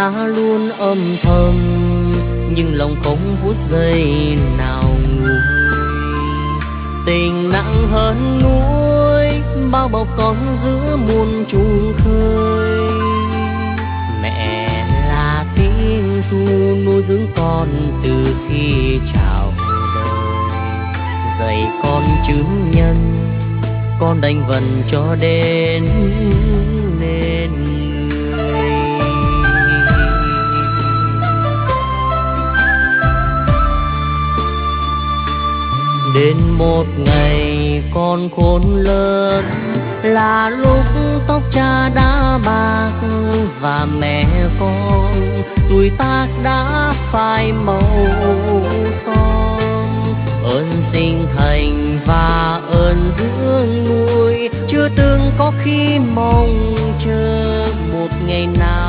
ta luôn âm thầm nhưng lòng không phút giây nào nguôi. Tình nặng hơn núi bao bọc con giữa muôn trùng khơi. Mẹ là tiếng ru nuôi dưỡng con từ khi chào đời, dạy con chữ nhân con đành vần cho đến nên người. Đến một ngày con khôn lớn là lúc tóc cha đã bạc và mẹ con tuổi tác đã phai màu son. Ơn sinh thành và ơn dưỡng nuôi chưa từng có khi mong chờ một ngày nào